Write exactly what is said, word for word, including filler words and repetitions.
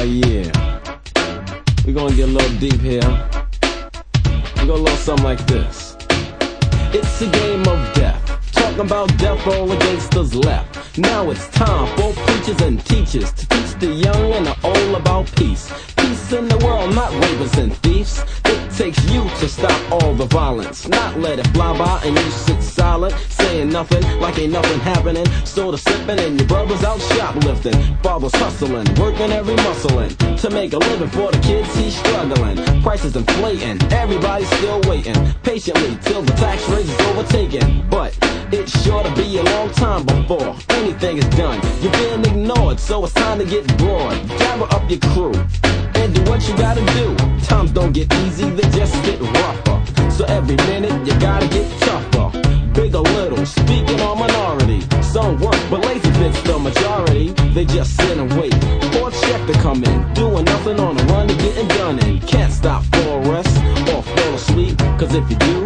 Oh yeah, we're gonna get a little deep here. We go a little something like this. It's a game of death, talking about death, all the gangsters left. Now it's time for preachers and teachers to teach the young and the old about peace. Peace in the world, not rapists and thieves. It takes you to stop all the violence, not let it fly by and you sit silent, saying nothing like ain't nothing happening. Soda sipping and your brother's out shoplifting. Father's hustling, working every muscle in to make a living for the kids, he's struggling. Prices inflating, everybody's still waiting patiently till the tax rate is overtaken. But it's sure to be a long time before anything is done. You're being ignored, so it's time to get broad. Gather up your crew and do what you gotta do. Times don't get easy, they just get rougher. So every minute you gotta get tougher. Big or little, speaking on minority. Some work, but lazy fits the majority. They just sit and wait for a check to come in, doing nothing on the run to getting done in. Can't stop for a rest or fall asleep, cause if you do,